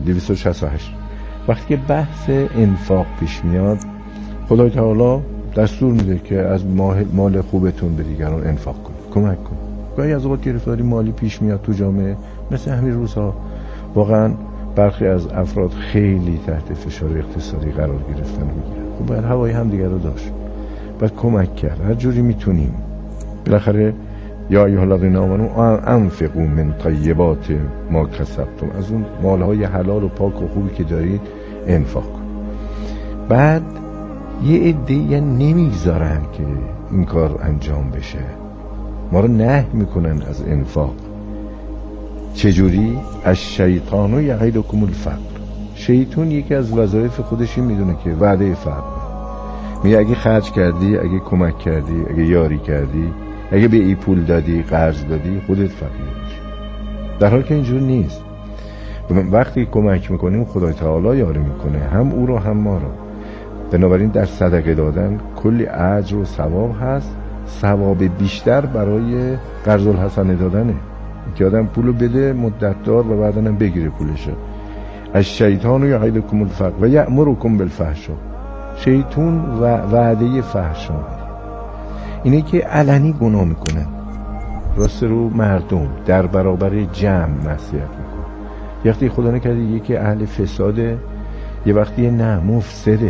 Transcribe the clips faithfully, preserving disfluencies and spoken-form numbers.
دویست و شصت و هشت. وقتی که بحث انفاق پیش میاد، خدای تعالی دستور میده که از مال خوبتون به دیگران انفاق کنید، کمک کنید. گاهی از اوقات گرفتاری مالی پیش میاد تو جامعه، مثل همین روزها واقعا برخی از افراد خیلی تحت فشار اقتصادی قرار گرفتن و میگیرن. خب باید هوای هم دیگر رو داشت، باید کمک کرد هر جوری میتونیم. بالاخره یا ایها الذین آمنوا انفقوا من طیبات ما کسبتم، از اون مالهای حلال و پاک و خوبی که دارید انفاق کن. بعد یه عده‌ای نمیذارن که این کار انجام بشه، ما رو نهی میکنن از انفاق. چجوری؟ از شیطان یعیدکم الفقر. شیطان یکی از وظایف خودش این میدونه که وعده فقر میگه اگه خرج کردی، اگه کمک کردی، اگه یاری کردی، اگه به ای پول دادی، قرض دادی، خودت فقیر میشی. در حالی که اینجور نیست. وقتی کمک میکنیم خدای تعالی یاری میکنه، هم او رو هم ما رو. بنابراین در صدقه دادن کلی اجر و ثواب هست، ثواب بیشتر برای قرض الحسنه دادنه که آدم پولو بده مدت دار و بعداً هم بگیره پولشو. از شیطان یعیدکم الفقر و یأمرکم بالفحشاء. شیطان و وعده فحشا اینه که علنی گناه میکنن، راست رو مردم در برابر جمع معصیت میکنن. یه وقتی خدا نکرده یکی اهل فساده، یه وقتی نه مفسده.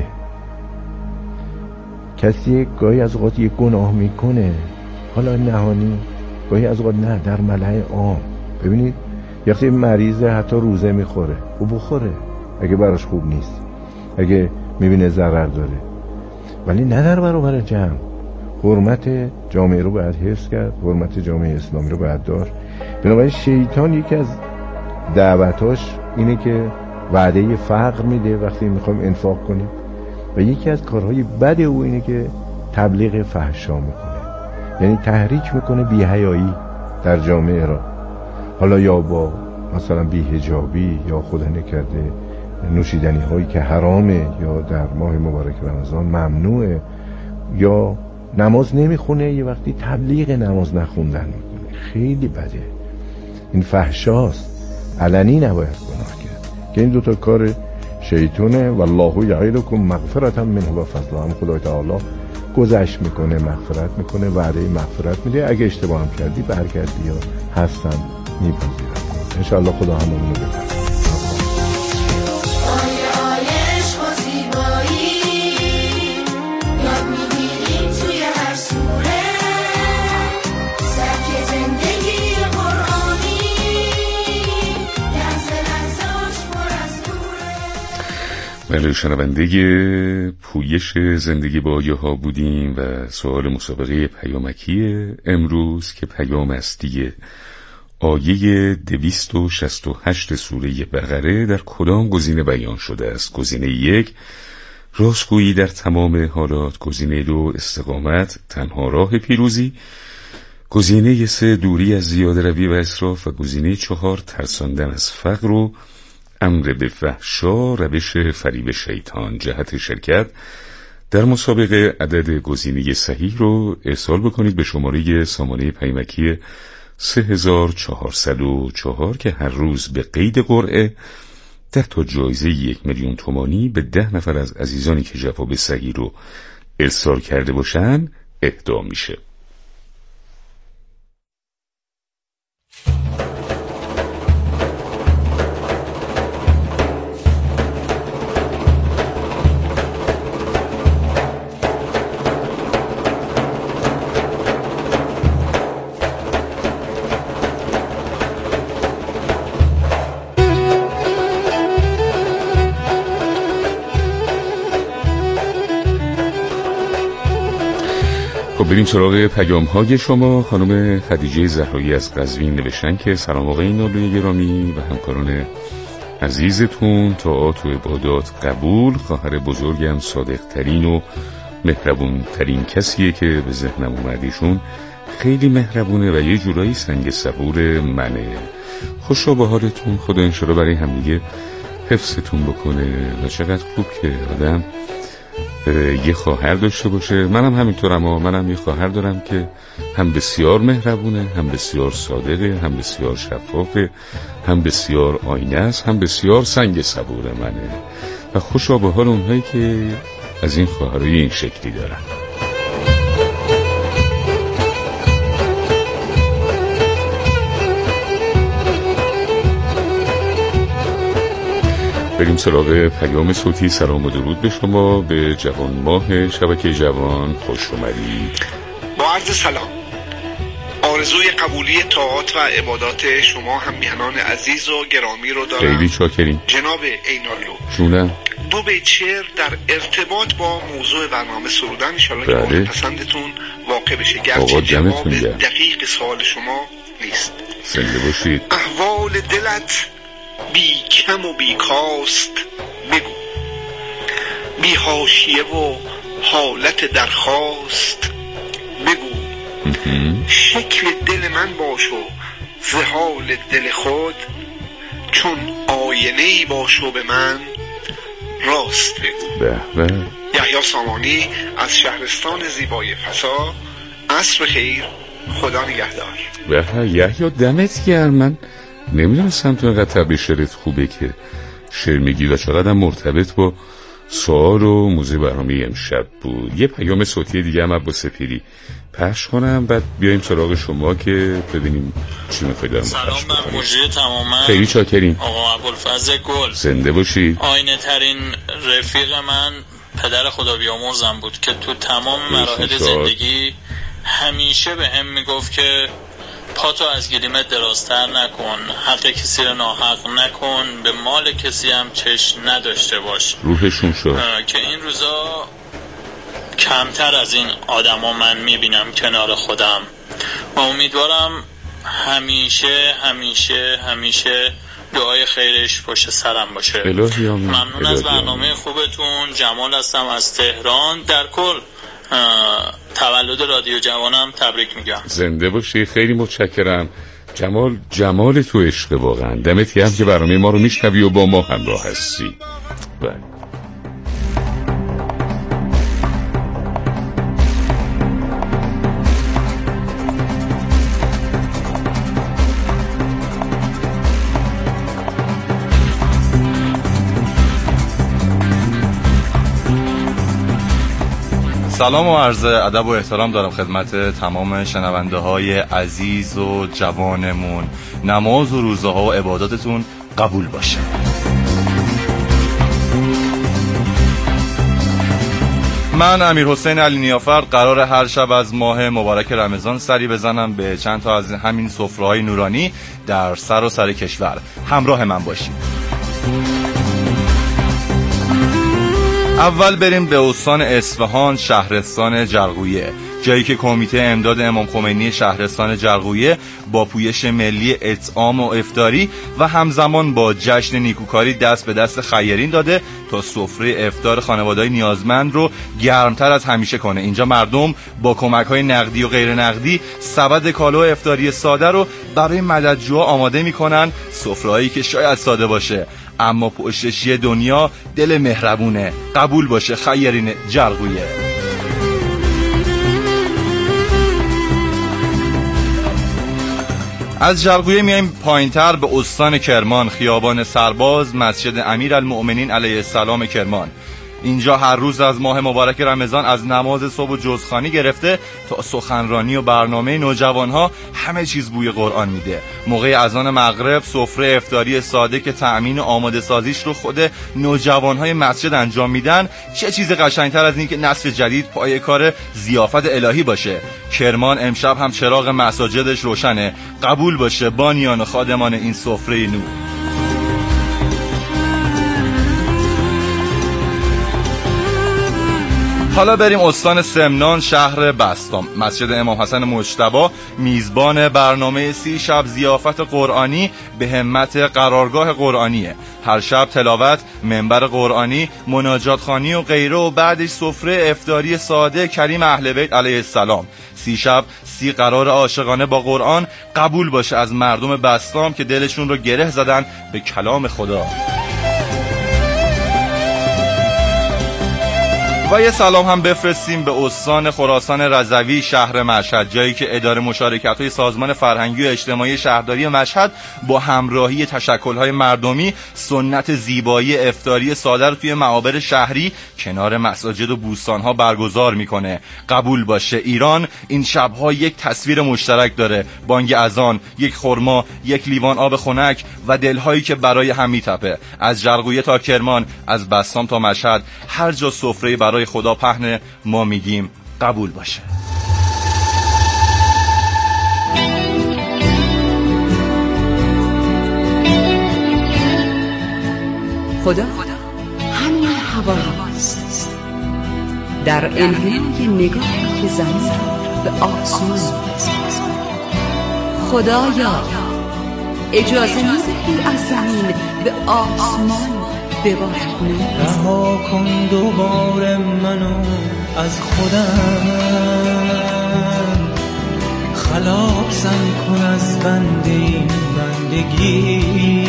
کسی گاهی از اوقات یک گناه میکنه، حالا نهانی، گاهی از اوقات نه در ملأ عام. ببینید یه وقتی مریضه حتی روزه میخوره، او بخوره اگه براش خوب نیست، اگه میبینه ضرر داره، ولی نه در برابر جمع. حرمت جامعه رو باید حفظ کرد، حرمت جامعه اسلامی رو باید داشت. بنابراین شیطان یکی از دعوتاش اینه که وعده فقر میده وقتی میخوایم انفاق کنیم، و یکی از کارهای بد او اینه که تبلیغ فحشا میکنه، یعنی تحریک میکنه بی‌حیایی در جامعه را. حالا یا با مثلا بی‌حجابی، یا خدا نکرده نوشیدنی هایی که حرامه، یا در ماه مبارک رمضان ممنوعه، یا نماز نمیخونه یه وقتی تبلیغ نماز نخوندن میکنه. خیلی بده، این فحشاست، علنی نباید گناه کرد که این دوتا کار شیطونه. والله یعیدکم مغفرة منه و فضلا. هم خدای تعالی گذشت میکنه، مغفرت میکنه، وعده مغفرت میده. اگه اشتباه هم کردی برگردی یا هستم میپذیرم. انشاءالله خدا همونو بده. بله، شنونده پویش زندگی با آیه ها بودیم و سوال مسابقه پیامکی امروز که پیام اصلی آیه دویست و شصت و هشت سوره بقره در کدام گزینه بیان شده است؟ گزینه یک راستگویی در تمام حالات، گزینه دو استقامت تنها راه پیروزی، گزینه سه دوری از زیاده روی و اسراف، و گزینه چهار ترساندن از فقر و امر به فحشا، روش فریب شیطان. جهت شرکت در مسابقه عدد گزینه صحیح رو ارسال بکنید به شماره سامانه پیمکی سه هزار چهارصد و چهار که هر روز به قید قرعه ده تا جایزه یک میلیون تومانی به ده نفر از عزیزانی که جواب صحیح رو ارسال کرده باشن اهدا میشه. بریم سراغ پیام های شما. خانم خدیجه زهرایی از قزوین نوشتن که سلام آقای نالوی گرامی و همکاران عزیزتون، طاعات و عبادات قبول. خواهر بزرگم صادق ترین و مهربون ترین کسیه که به ذهنم اومدیشون. خیلی مهربونه و یه جورایی سنگ صبور منه. خوشا به حالتون، خدا انشالله برای همدیگه حفظتون بکنه. و چقدر خوب که آدم یه خواهر داشته باشه. منم همینطورم و منم یه خواهر دارم که هم بسیار مهربونه، هم بسیار صادقه، هم بسیار شفافه، هم بسیار آینه است، هم بسیار سنگ صبور منه و خوشا به حال اونهایی که از این خواهرای این شکلی دارن. بریم سراغ پیام صوتی. سلام و درود به شما، به جوان ماه شبکه جوان خوش اومدید. با عرض سلام، آرزوی قبولی طاعات و عبادات شما هم میهنان عزیز و گرامی رو دارم. خیلی شاکریم جناب اینالو. جونم. دو بیت شعر در ارتباط با موضوع برنامه سرودن، انشالله که مورد پسندتون واقع بشه، گرچه جواب دقیق سوال شما نیست. زنده باشید. احوال دلت بی کم و بی کاست بگو، بی حاشیه و حالت درخواست بگو، شکل دل من باش و ز حال دل خود، چون آینه‌ای باش و به من راست بگو. به به. یحیی سامانی از شهرستان زیبای فسا. عصر خیر، خدا نگهدار. به یحیی دمت گرم. من نمیدونستم تو اینقدر طبع شعرت خوبه که شعر میگی و چقدر مرتبط با سوال و موضوع برنامه امشب بود. یه پیام صوتی دیگه هم با سپیری پخش کنم بعد بیایم سراغ شما که ببینیم چی میخواید دارم. سلام بر مجری تماما. خیلی چاکریم آقا ابوالفضل گل. زنده باشی. آینه ترین رفیق من پدر خدا بیامرزم بود که تو تمام مراحل زندگی همیشه به هم میگفت که پاتو از گلیمت درازتر نکن، حق کسی رو ناحق نکن، به مال کسی هم چشم نداشته باش. روحشون شد که این روزا کمتر از این آدما من میبینم کنار خودم و امیدوارم همیشه همیشه همیشه دعای خیرش پشت سرم باشه. الهی آمین. ممنون از برنامه خوبتون. جمال هستم از تهران. در کل تولد رادیو جوانم تبریک میگم. زنده باشی. خیلی متشکرم جمال. جمال تو عشق واقعا. دمت گرم که برنامه ما رو میشنوی و با ما همراه هستی. بله. سلام و عرض ادب و احترام دارم خدمت تمام شنونده های عزیز و جوانمون. نماز و روزه ها و عباداتتون قبول باشه. من امیر حسین علی نیافر قرار هر شب از ماه مبارک رمضان سری بزنم به چند تا از همین سفره‌های نورانی در سر و سر کشور. همراه من باشید. اول بریم به استان اصفهان، شهرستان جرقویه، جایی که کمیته امداد امام خمینی شهرستان جرقویه با پویش ملی اطعام و افطاری و همزمان با جشن نیکوکاری دست به دست خیرین داده تا سفره افطار خانواده‌های نیازمند رو گرمتر از همیشه کنه. اینجا مردم با کمک‌های نقدی و غیر نقدی سبد کالا و افطاری ساده رو برای مددجوها آماده می‌کنن. سفره‌ای که شاید ساده باشه اما پشتش یه دنیا دل مهربونه. قبول باشه خیرین جرقویه. از جرقویه میایم پایینتر به استان کرمان، خیابان سرباز، مسجد امیرالمؤمنین علیه السلام کرمان. اینجا هر روز از ماه مبارک رمضان از نماز صبح و جزخوانی گرفته تا سخنرانی و برنامه نوجوانها همه چیز بوی قرآن میده. موقع اذان مغرب سفره افطاری ساده که تأمین و آماده سازیش رو خود نوجوانهای مسجد انجام میدن. چه چیز قشنگتر از این که نسل جدید پای کار ضیافت الهی باشه. کرمان امشب هم چراغ مساجدش روشنه. قبول باشه بانیان و خادمان این سفره نور. حالا بریم استان سمنان، شهر بسطام. مسجد امام حسن مجتبی میزبان برنامه سی شب ضیافت قرآنی به همت قرارگاه قرآنیه. هر شب تلاوت، منبر قرآنی، مناجات خوانی و غیره و بعدش سفره افطاری ساده کریم اهل بیت علیه السلام. سی شب سی قرار عاشقانه با قرآن. قبول باشه از مردم بسطام که دلشون رو گره زدن به کلام خدا. و یه سلام هم بفرستیم به استان خراسان رضوی شهر مشهد، جایی که اداره مشارکت‌های سازمان فرهنگی و اجتماعی شهرداری مشهد با همراهی تشکل‌های مردمی سنت زیبایی افطاری ساده رو توی معابر شهری کنار مساجد و بوستان‌ها برگزار میکنه. قبول باشه ایران این شب‌ها یک تصویر مشترک داره: بانگ اذان، یک خرما، یک لیوان آب خنک و دل‌هایی که برای هم میتپه. از جرقویه تا کرمان، از بسام تا مشهد، هر جا سفره برای خدا پهنه، ما میگیم قبول باشه. خدا همین هواست، در انحنای نگاه که زمین به آسمان. خدایا اجازه میدهی از زمین به آسمان ببارد. رها کن دوباره منو از خودم، خلاصم کن از بند این بندگی،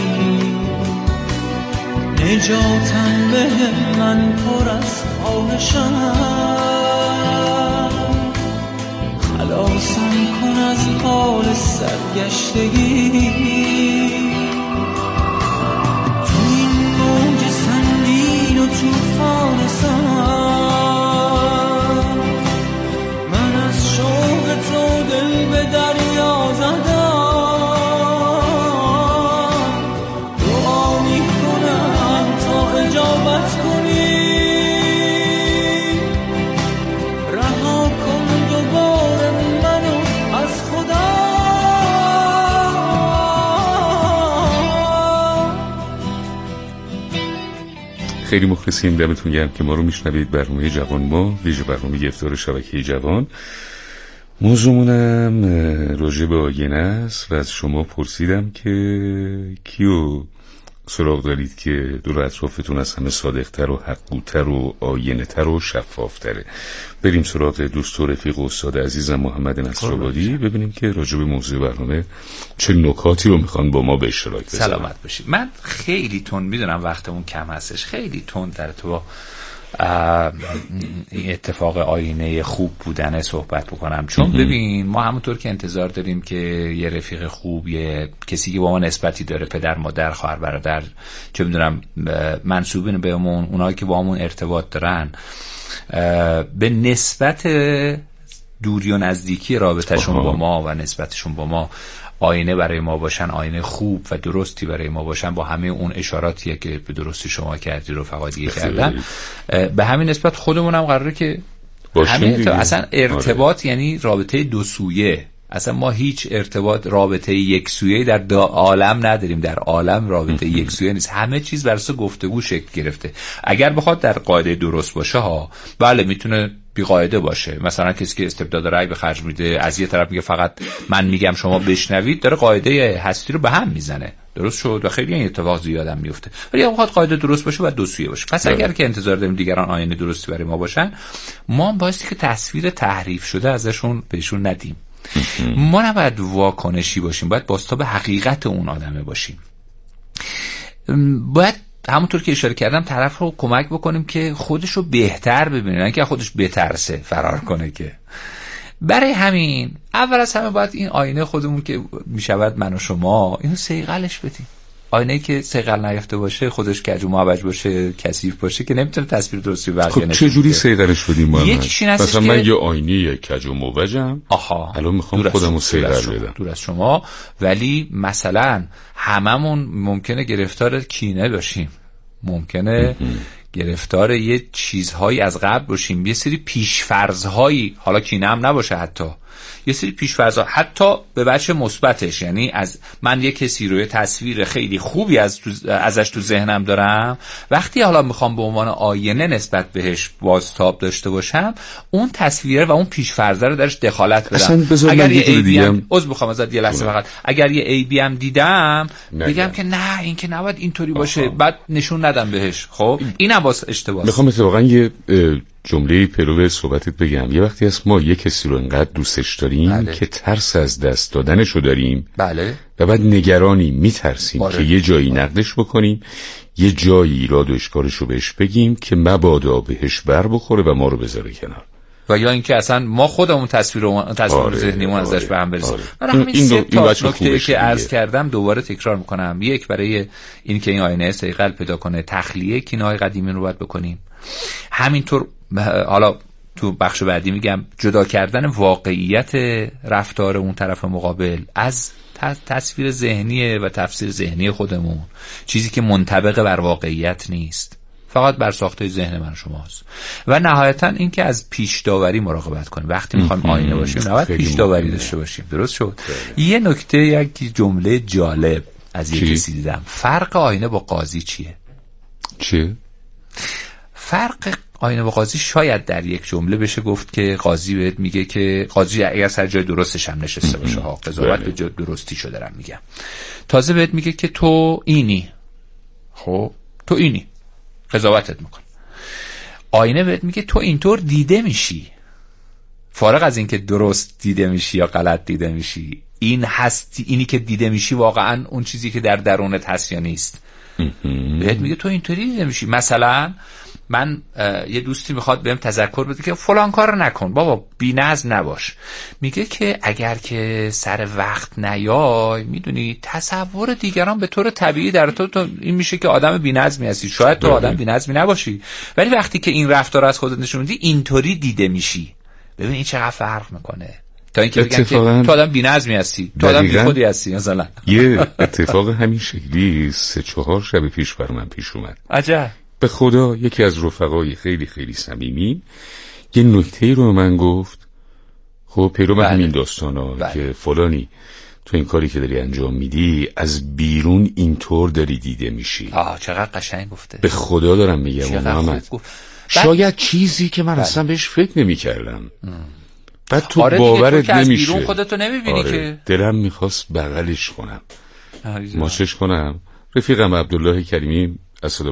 نجاتم به من پر از خواهشم، خلاصم کن از حال سرگشتگی. توفان سر من از شوق تو دل به دریا زدم، دعا میکنم تا اجابت کنی، رها کن دوباره منو از خدا. خیلی مخلصیم، دمتون گرم که ما رو میشنوید. برنامه جوان ما، ویژه برنامه افطار شبکه جوان. موضوعمونم راجع به آینه است و از شما پرسیدم که کیو سراغ دارید که دور اطرافتون از همه صادقتر و حق‌گوتر و آینه تر و شفافتره. بریم سراغ دوست و رفیق و استاد عزیزم محمد نصرآبادی، ببینیم که راجع به موضوع برنامه چه نکاتی رو میخوان با ما به اشتراک بذارن. سلامت باشید. من خیلی تند میدونم وقتمون کم هستش، خیلی تند در تو این اتفاق آینه خوب بودن صحبت بکنم، چون ببین ما همونطور که انتظار داریم که یه رفیق خوب، یه کسی که با ما نسبتی داره، پدر مادر خواهر برادر، چه میدونم منسوبین بهمون، اونایی که با همون ارتباط دارن، به نسبت دوری و نزدیکی رابطهشون با ما و نسبتشون با ما آینه برای ما باشن، آینه خوب و درستی برای ما باشن، با همه اون اشاراتیه که به درستی شما کردی رو فقادیه کردن. به همین نسبت خودمون هم قراره که همین اصلا ارتباط یعنی رابطه دو سویه. اصلا ما هیچ ارتباط رابطه یک سویه در عالم نداریم، در عالم رابطه یک سویه نیست، همه چیز بر اساس گفتگو شکل گرفته. اگر بخواد در قاعده درست باشه ها، بله میتونه بی قاعده باشه. مثلا کسی که استبداد رأی به خرج میده، از یه طرف میگه فقط من میگم شما بشنوید، داره قاعده هستی رو به هم میزنه. درست شد و خیلی این اتفاق زیادم میفته. ولی اگه بخواد قاعده درست باشه باید دو سویه باشه. پس اگر که انتظار داریم دیگران آینه درستی برای ما باشن، ما بایستی که تصویر تحریف شده ازشون بهشون ندیم. ما نباید واکنشی باشیم، باید بازتاب حقیقت اون آدمه باشیم. باید همونطور که اشاره کردم طرف رو کمک بکنیم که خودش رو بهتر ببینه، نه که خودش بترسه فرار کنه. که برای همین اول از همه باید این آینه خودمون که میشود من و شما، اینو صیقلش بدیم. آینه‌ای که صیقل نیافته باشه، خودش کج و معوج باشه، کثیف باشه، که نمیتونه تصویر درستی بقیه نشون بده. خب چه جوری صیقلش بدیم محمد؟ یکیش این مثلا که من یه آینه کج و معوجم، آها الان میخوام خودمو صیقل بدم. دور از شما، ولی مثلا هممون ممکنه گرفتار کینه باشیم، ممکنه گرفتار یه چیزهایی از قبل باشیم، یه سری پیشفرض‌هایی، حالا کینه هم نباشه، حتی یه سری پیش‌فرض‌ها حتی به وجه مثبتش، یعنی از من یه کسی رو یه تصویر خیلی خوبی از تو ازش تو ذهنم دارم، وقتی حالا میخوام به عنوان آینه نسبت بهش بازتاب داشته باشم، اون تصویر و اون پیش‌فرض رو درش دخالت بدم. اگر یه ای بی ام عذر میخوام ازت یه لحظه فقط، اگر یه ای بی ام دیدم بگم که نه این که نباید اینطوری باشه، بعد نشون ندم بهش. خب این باز اشتباهه. میخوام اتفاقا یه جمله پلو صحبتت بگم. یه وقتی هست ما یه کسی رو انقدر دوستش داریم بله. که ترس از دست دادنشو داریم، بله. و بعد نگرانی میترسیم باره. که یه جایی نقدش بکنیم یه جایی ایراد و اشکالش رو بهش بگیم که مبادا بهش بر بخوره و ما رو بذاره کنار، و یا اینکه اصلا ما خودمون تصویر تصویر آره، ذهنیمون آره، ازش به هم برسیم. آره. برای همین این سه تا نکته که عرض دیگه. کردم دوباره تکرار میکنم. یک، برای این که این آینه صیقل پیدا کنه تخلیه کینه‌های قدیمی رو باید بکنیم. همینطور حالا تو بخش بعدی میگم جدا کردن واقعیت رفتار اون طرف مقابل از تصویر ذهنی و تفسیر ذهنی خودمون، چیزی که منطبق بر واقعیت نیست، فقط بر ساخته ذهن من شماست. و نهایتا این که از پیش داوری مراقبت کنیم. وقتی میخوایم آینه باشیم نباید پیش داوری داشته باشیم. درست شد؟ یه نکته، یک جمله جالب از یک کسی دیدم. فرق آینه با قاضی چیه؟ چیه؟ فرق آینه با قاضی شاید در یک جمله بشه گفت که قاضی بهت میگه که قاضی اگر سر جای درستش هم نشسته باشه ها، قضاوت به جای درستی شده دارم میگم، تازه بهت میگه که تو اینی، خب تو اینی، قضاوتت میکنه. آینه بهت میگه تو اینطور دیده میشی، فارغ از این که درست دیده میشی یا غلط دیده میشی، این هستی، اینی که دیده میشی واقعا اون چیزی که در درونت هست یا نیست. بهت میگه تو اینطوری دیده میشی. مثلا من یه دوستی میخواد بهم تذکر بده که فلان کار نکن، بابا بی‌نظم نباش. میگه که اگر که سر وقت نیای، میدونی تصور دیگران به طور طبیعی در تو, تو این میشه که آدم بی‌نظمی هستی. شاید تو آدم بی‌نظمی نباشی، ولی وقتی که این رفتار از خودت نشون میدی اینطوری دیده میشی. ببین این چقدر فرق میکنه تا اینکه بگن که تو آدم بی‌نظمی هستی، تو آدم بیخودی هستی. مثلا یه اتفاق همین شکلی سه چهار شب پیش بر من پیش اومد. عجب. به خدا یکی از رفقای خیلی خیلی صمیمی یه نکته رو من گفت، خب پیرو بله. همین داستانا بله. که فلانی تو این کاری که داری انجام میدی از بیرون اینطور داری دیده میشی. آه چقدر قشنگ گفته. به خدا دارم میگم محمد، شاید چیزی که من بله. اصلا بهش فکر نمیکردم. بعد تو آره باورت تو نمیشه، بیرون خودتو نمیبینی آره. که دلم میخواست بغلش کنم، ماچش کنم. رفیقم عبدالله کریمی اصلا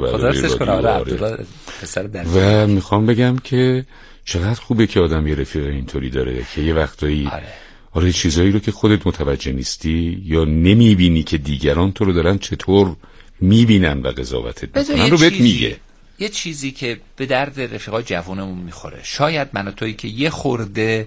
و میخوام بگم که چقدر خوبه که آدم یه رفیق اینطوری داره که یه وقتایی آره. آره چیزایی رو که خودت متوجه نیستی یا نمیبینی که دیگران تو رو دارن چطور میبینن و قضاوتت میکنن رو بهت میگه. یه چیزی که به درد رفیقای جوانمون میخوره، شاید من و تویی که یه خورده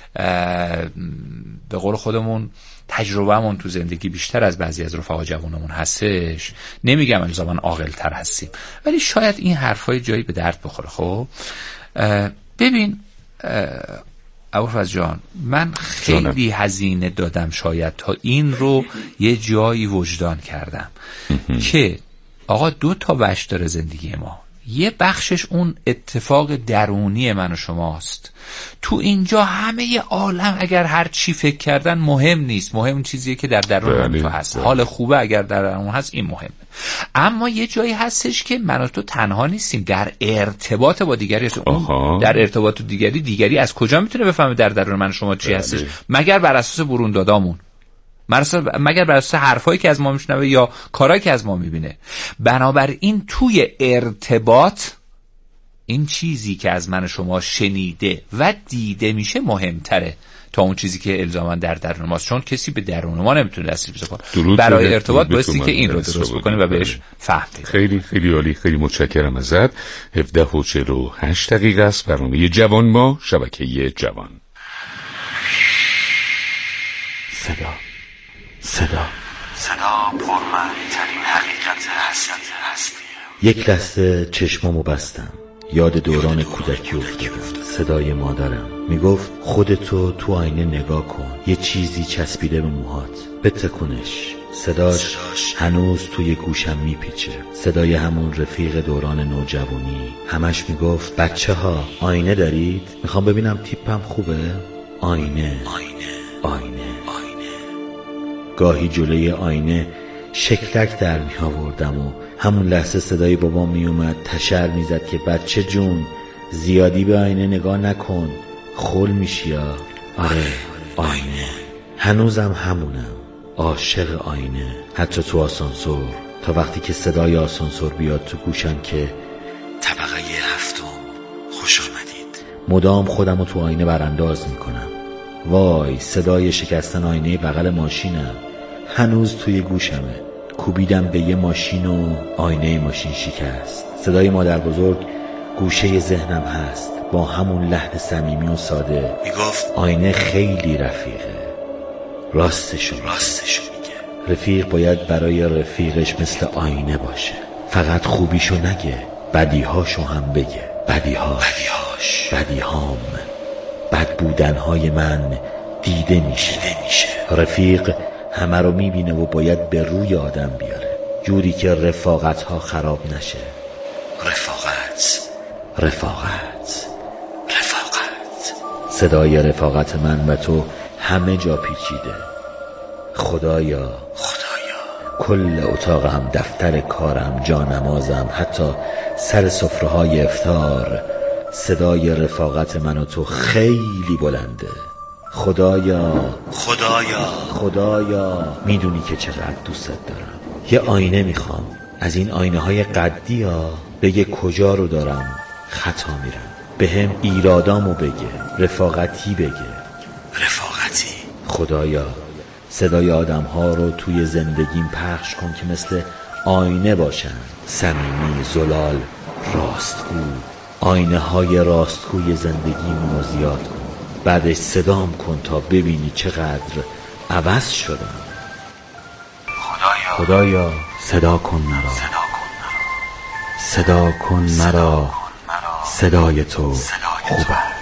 به قول خودمون تجربه‌مون تو زندگی بیشتر از بعضی از رفقا جوانمون هستش، نمیگم الزاماً عاقل‌تر هستیم، ولی شاید این حرفای جایی به درد بخوره. خب ببین ابوالفضل جان، من خیلی هزینه دادم شاید تا این رو یه جایی وجدان کردم که آقا دو تا وجه داره زندگی ما. یه بخشش اون اتفاق درونی من و شماست. تو اینجا همه عالم اگر هر چی فکر کردن مهم نیست، مهم اون چیزیه که در درون تو هست. حال خوبه اگر در درون هست این مهمه. اما یه جایی هستش که من و تو تنها نیستیم، در ارتباط با دیگری هستیم. در ارتباط با دیگری، دیگری از کجا میتونه بفهمه در درون من و شما چی هستش؟ مگر بر اساس برون دادامون، مگر بر اساس حرفایی که از ما میشنوه یا کارهایی که از ما میبینه. بنابراین توی ارتباط این چیزی که از من و شما شنیده و دیده میشه مهمتره تا اون چیزی که الزاما در درون ماست، چون کسی به درون ما نمیتونه دسترسی کنه. برای ارتباط بایستی که این رو درست بکنیم و بهش فهم بدیم. خیلی خیلی عالی، خیلی متشکرم ازت. هفده و چهل و هشت دقیقه است برنامه جوان ما، شبکه جوان. صدا صدا صدا پرمعنی ترین حقیقت هستی. یک لحظه چشمامو بستم، یاد دوران کودکی افتادم. صدای مادرم میگفت خودتو تو آینه نگاه کن، یه چیزی چسبیده به موهات، بتکونش. صداش هنوز توی گوشم میپیچه، صدای همون رفیق دوران نوجوانی. همش میگفت بچه ها آینه دارید؟ میخوام ببینم تیپم خوبه. آینه آینه آینه گاهی جلوی آینه شکلک در می آوردم و همون لحظه صدای بابام می اومد تشر می زد که بچه جون زیادی به آینه نگاه نکن، خل میشی. آره آینه. هنوزم همونم، عاشق آینه، حتی تو آسانسور، تا وقتی که صدای آسانسور بیاد تو گوشم که طبقه هفتم خوش آمدید، مدام خودم رو تو آینه برانداز می کنم. وای صدای شکستن آینه بغل ماشینم هنوز توی گوشمه. کوبیدم به یه ماشین و آینه ماشین شکست. صدای مادر بزرگ گوشه ذهنم هست، با همون لحن صمیمی و ساده میگفت آینه خیلی رفیقه. راستشو راستشو میگه. رفیق باید برای رفیقش مثل آینه باشه، فقط خوبیشو نگه، بدیهاشو هم بگه. بدیهاش بدیهاش بدیهام، بد بودنهای من دیده میشه. رفیق همه رو میبینه و باید به روی آدم بیاره، جوری که رفاقت ها خراب نشه. رفاقت رفاقت رفاقت صدای رفاقت من و تو همه جا پیچیده. خدایا خدایا کل اتاقم، دفتر کارم، جا نمازم، حتی سر سفره های افطار، صدای رفاقت من و تو خیلی بلنده. خدایا خدایا خدایا میدونی که چقدر دوست دارم. یه آینه میخوام، از این آینه های قدی ها، بگه کجا رو دارم خطا میرم، به هم ایرادامو بگه، رفاقتی بگه. رفاقتی. خدایا صدای آدم ها رو توی زندگیم پخش کن که مثل آینه باشن، صمیمی، زلال، راستگو. آینه های راستگوی زندگیم رو زیاد کن، بعدش صدام کن تا ببینی چقدر عوض شدم. خدایا خدایا صدا کن مرا، صدا کن مرا، صدای تو خوب است.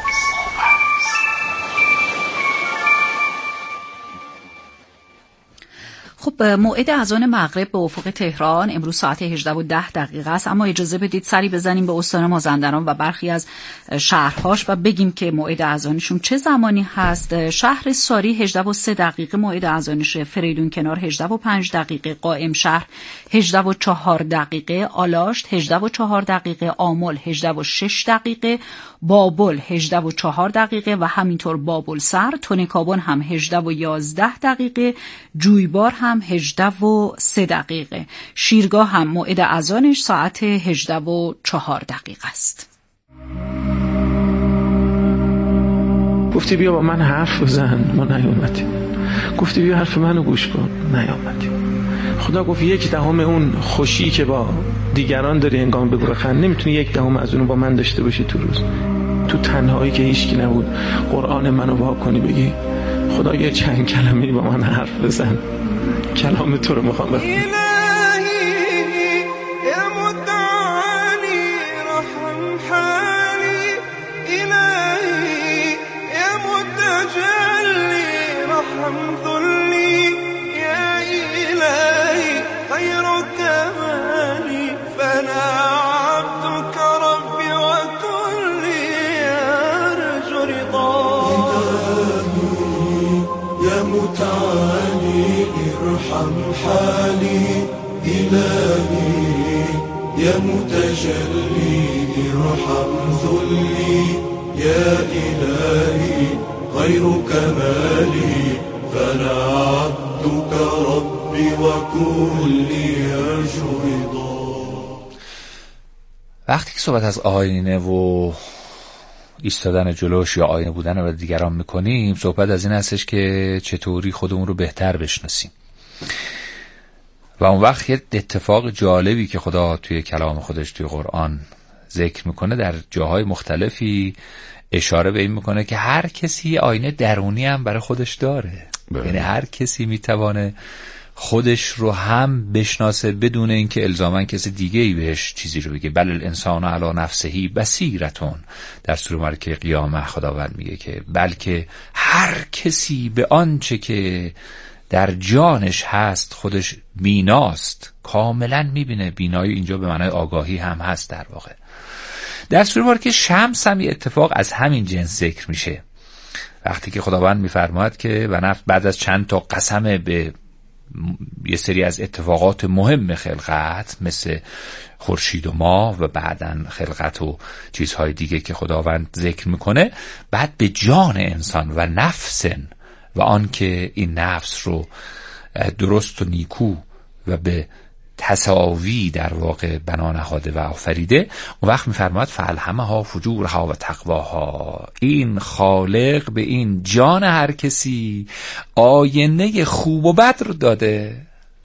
خب موعد اذان مغرب به افق تهران امروز ساعت هجده و ده دقیقه است، اما اجازه بدید سری بزنیم به استان مازندران و برخی از شهرهاش و بگیم که موعد اذانشون چه زمانی هست. شهر ساری هجده و سه دقیقه موعد اذانشه، فریدون کنار هجده و پنج دقیقه، قائم شهر هجده و چهار دقیقه، آلاشت هجده و چهار دقیقه، آمل هجده و شش دقیقه، بابل هجده و چهار دقیقه و همینطور بابل سر، تونکابون هم هجده و یازده دقیقه، جویبار هم هجده و سه دقیقه. شیرگاه هم موعد اذانش ساعت هجده و چهار دقیقه است. گفتی بیا با من حرف بزن، ما نیومدیم. گفتی بیا حرف منو گوش کن، نیومدیم. خدا گفت یک دهم اون خوشی که با دیگران داری انگام بگو بخند، نمیتونی یک دهم از اونو با من داشته باشی تو روز. تو تنهایی که هیچکی نبود قرآن منو وا کنی بگی خدا یه چند کلمه‌ای با من حرف بزن، کلام تو رو میخوام بخونم. حالي إلهي يا متجلي ارحم ذلي يا إلهي غيرك مالي فلا عبدك ربي وكلي أرجو رضا. وقتی که صحبت از آینه و ایستادن جلوش یا آینه بودن و دیگران میکنیم، صحبت از این هستش که چطوری خودمون رو بهتر بشناسیم. و اون وقت یه اتفاق جالبی که خدا توی کلام خودش توی قرآن ذکر میکنه، در جاهای مختلفی اشاره به این میکنه که هر کسی آینه درونی هم برای خودش داره. یعنی هر کسی میتوانه خودش رو هم بشناسه بدون اینکه الزاما کسی دیگه ای بهش چیزی رو بگه. بل الانسان علی نفسه بصیرتون، در سوره ملکه قیامه خداوند میگه که بلکه هر کسی به آنچه که در جانش هست خودش بیناست، کاملا میبینه. بینایی اینجا به معنای آگاهی هم هست در واقع. در سوره ملکه شمس هم یه اتفاق از همین جنس ذکر میشه، وقتی که خداوند میفرماید که و نفس بعد از چند تا قسم به یه سری از اتفاقات مهم خلقت مثل خورشید و ماه و بعدن خلقت و چیزهای دیگه که خداوند ذکر میکنه، بعد به جان انسان و نفسن و آن که این نفس رو درست و نیکو و به تساوی در واقع بنا نهاده و آفریده، اون وقت میفرماید فالهمها فجورها و تقواها. این خالق به این جان هر کسی آینه خوب و بد رو داده.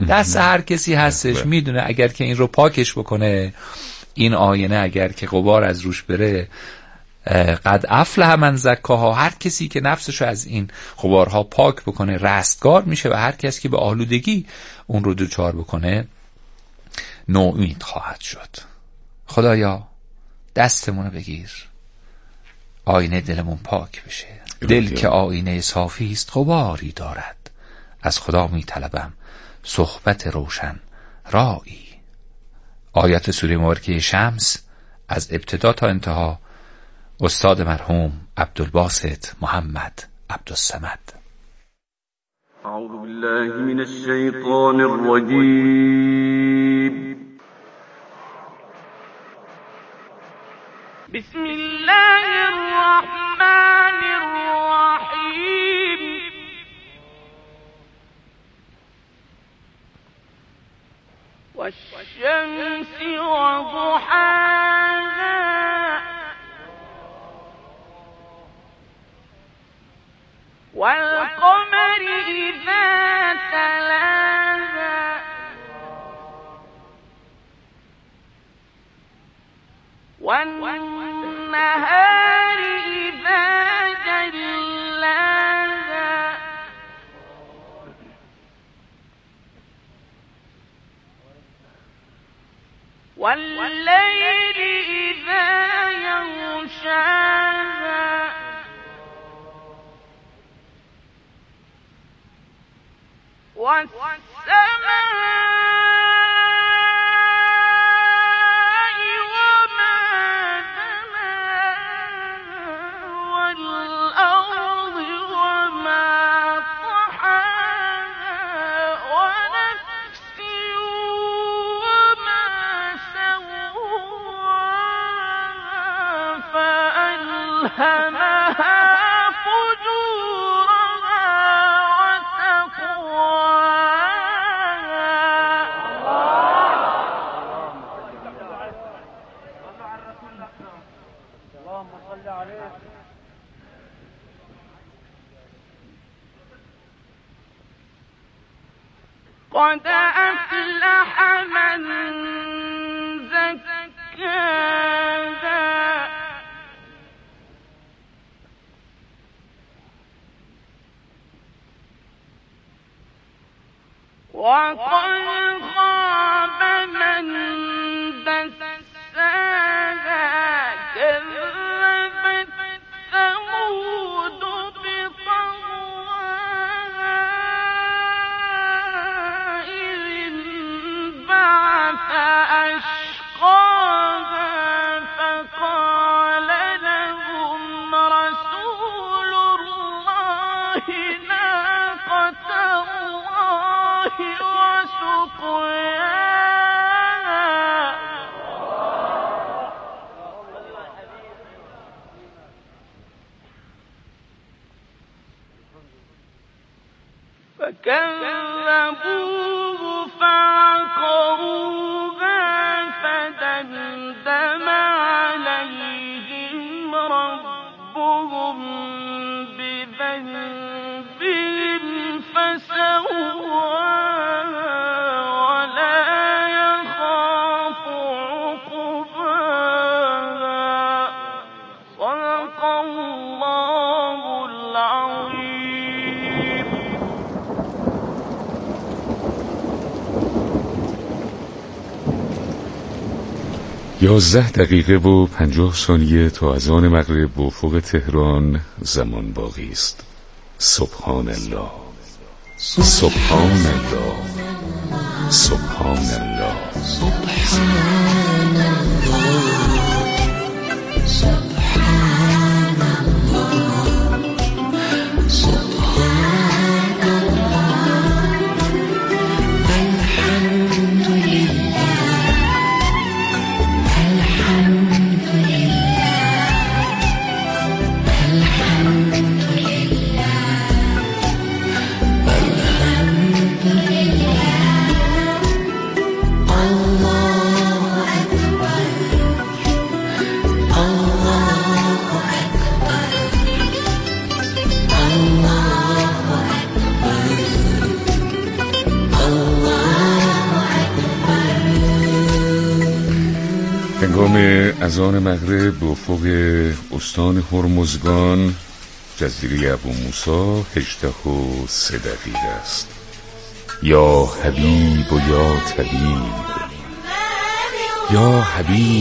دست هر کسی هستش، میدونه اگر که این رو پاکش بکنه، این آینه اگر که غبار از روش بره، قد افلح من زکاها، هر کسی که نفسش رو از این غبارها پاک بکنه رستگار میشه و هر کسی که به آلودگی اون رو دوچار بکنه نومید خواهد شد. خدایا دستمون رو بگیر، آینه دلمون پاک بشه. دل که آینه صافی است غباری دارد، از خدا می طلبم صحبت روشن رایی. آیات سوره مبارکه شمس از ابتدا تا انتها، استاد مرحوم عبدالباسط محمد عبدالصمد. اعوذ بالله من الشیطان الرجیم. بسم الله الرحمن الرحیم. والشمس وضحاها والقمر إذا تلاها والنهار إذا جلاها والليل إذا يغشاها والسماء وما بناها والأرض وما طحاها ونفس وما سواها فألهمها قد أفلح من زكاها وقد خاب من دساها كذبت ثمود بطغواها إذ انبعث أشقاها فقال لهم رسول الله ناقة الله وسقياها فكذبوه فعقروها فدمدم عليهم ربهم بذنبهم فسواها ولا يخاف عقباها. صدق الله العظيم. یازده دقیقه و پنجاه ثانیه تا اذان مغرب به افق تهران زمان باقی است. سبحان الله، سبحان الله، سبحان الله، سبحان الله، سبحان الله، سبحان الله، الحمد لله، الحمد لله، الحمد لله، الحمد لله، الله أكبر. هنگام اذان مغرب به افق استان هرمزگان جزیره ابو موسی هجده و سه دقیقه است. یا حبیب و یا طبیب، یا حبیب